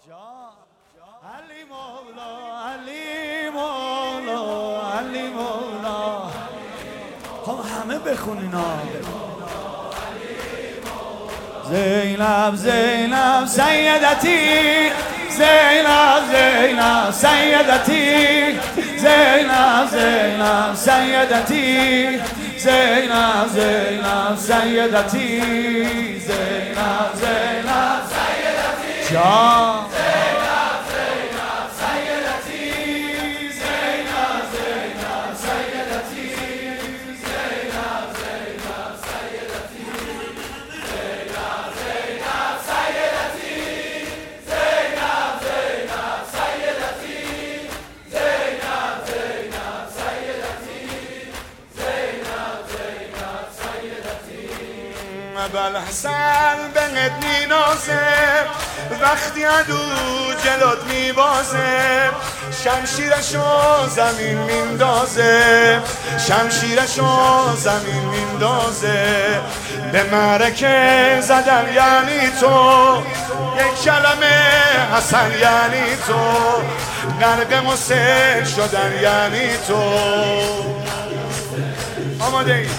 علی مولا علی مولا علی مولا. خب همه بخونینا. زینب زینب سیدتی، زینب زینب سیدتی، زینب زینب سیدتی، زینب زینب سیدتی، زینب زینب سیدتی جان. بلحسن بهت مینازه وقتی عدو جلوت میبازه، شمشیرشو زمین میندازه، شمشیرشو زمین میندازه. به معرکه زدن یعنی تو، یک کلمه حسن یعنی تو، غرق حسین شدن یعنی تو. آماده ای؟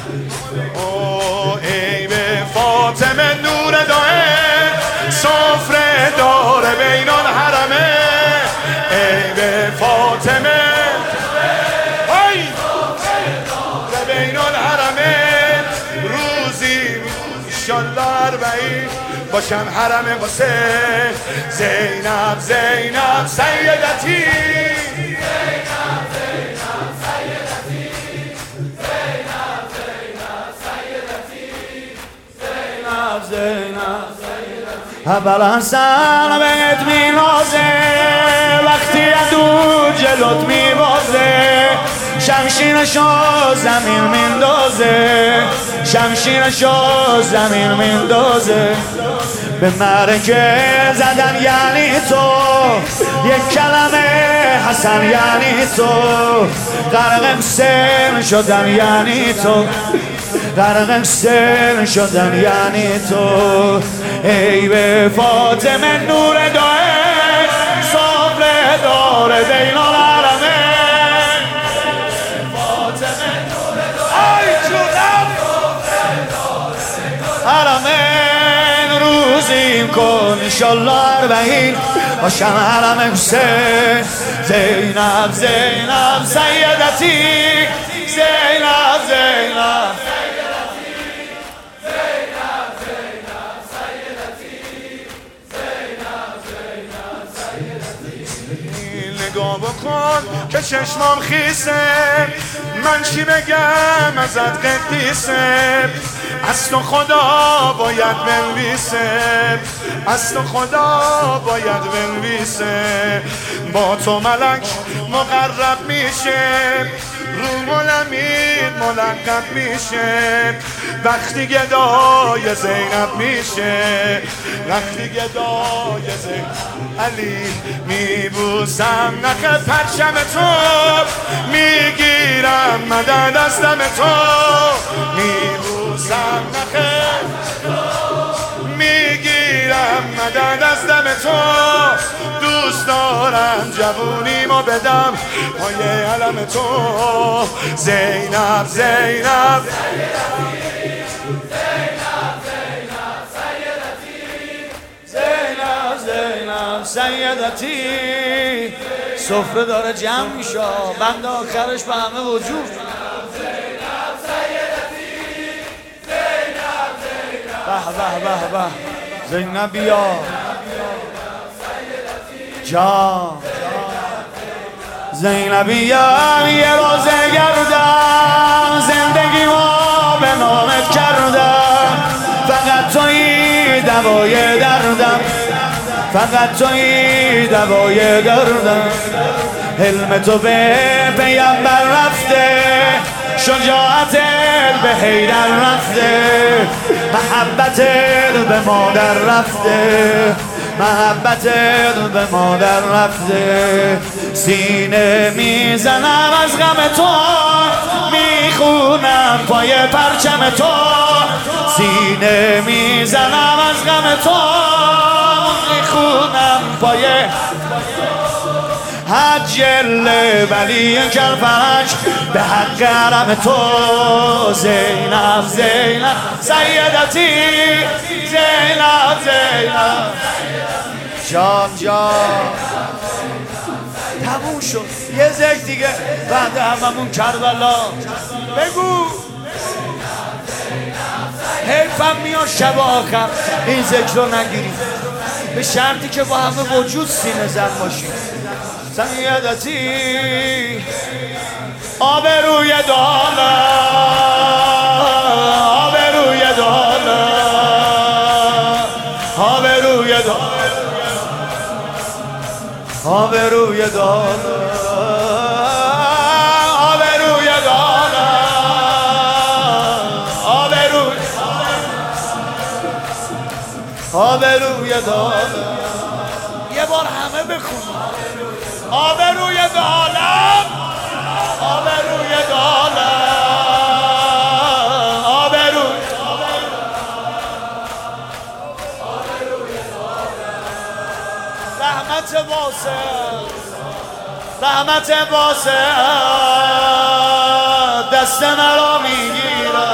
ای به فاطمه نور دائم، سفره داره بین الحرمه. ای به فاطمه ای بین الحرمه، روزی انشالله 40 باشم حرم حسین. زینب زینب سیدتی، ابوالحسن بهت مینازه وقتی عدو جلوت میبازه، شمشیرشو زمین میندازه، شمشیرشو زمین میندازه. به معرکه زدن یعنی تو، یک کلمه حسن یعنی تو، غرق حسین شدن یعنی تو، غرق حسین شدن یعنی تو. ای به فاطمه نور دائم، سفره داره بین الحرمه. فاطمه نور دائم حرمین، روزیم کن انشالله 40 باشم حرم حسین. زینب زینب سیدتی، زینب زینب نگاه بکن که چشمام خیسه، من چی بگم ازت قدیسه. از تو خدا باید بنویسه، از تو خدا باید بنویسه. با تو ملک مقرب میشه، روح الامین ملقب میشه. وقتی گدای زینب میشه، وقتی گدای زینب. علی میبوسم نخ پرچم تو، میگیرم مدد از دم تو. میبوسم نخ میگیرم مدد از دم تو. دوست دارم جوونیمو بدم پای علم تو. زینب زینب سیدتی، سفره داره جمع میشه، بند آخرش به همه وجود. به به به به زینب بیا جان. زینبیان یه روزه گردم، زندگی ما به نامت کردم. فقط تویی دوای دردم، فقط تویی دوای دردم. علم تو به پیامبر رفته، شجاعتت به حیدر رفته، محبتت به مادر رفته، محبتت به مادر رفته. سینه میزنم از غم تو، میخونم پای پرچم تو. سینه میزنم از غم تو، میخونم پایه حجل ولی کرفرش به حق حرم تو زینب زینب سیدتی زینب زینب جان جان تموم شد یه ذکر دیگه بعد هممون کربلا بگو حیفم میاد شب آخر این ذکر رو نگیریم به شرطی که با همه وجود سینه زن باشیم سیدتی آبروی دالا آبروی دالا آبروی دالا آبروی دالا آبروی دالا آبروی دالا یه بار همه بخون آبروی دالا آبروی دالا آبروی رحمت واسع رحمت واسع دست مرا میگیره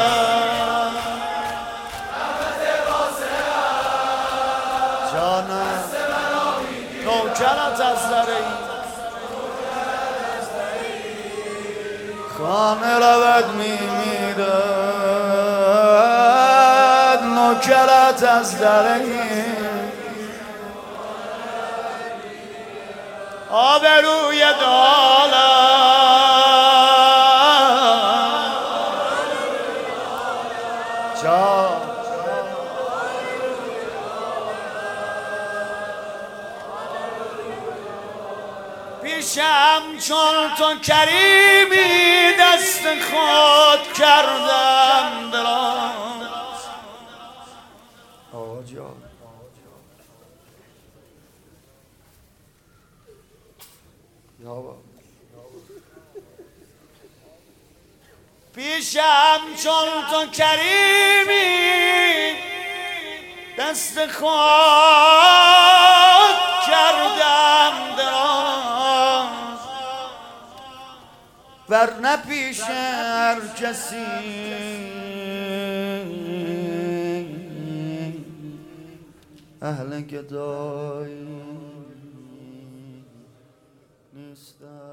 جانم نوکرت از دره خانه رود میمیرد نوکرت از دره آبروی دالا جان پیشم چون تو کریمی دست خود کردم دراز آقا جان پیشم چون تو کریمی دست خود کردم دراز ورنه پیش هر کسی اهل گدایی نیستم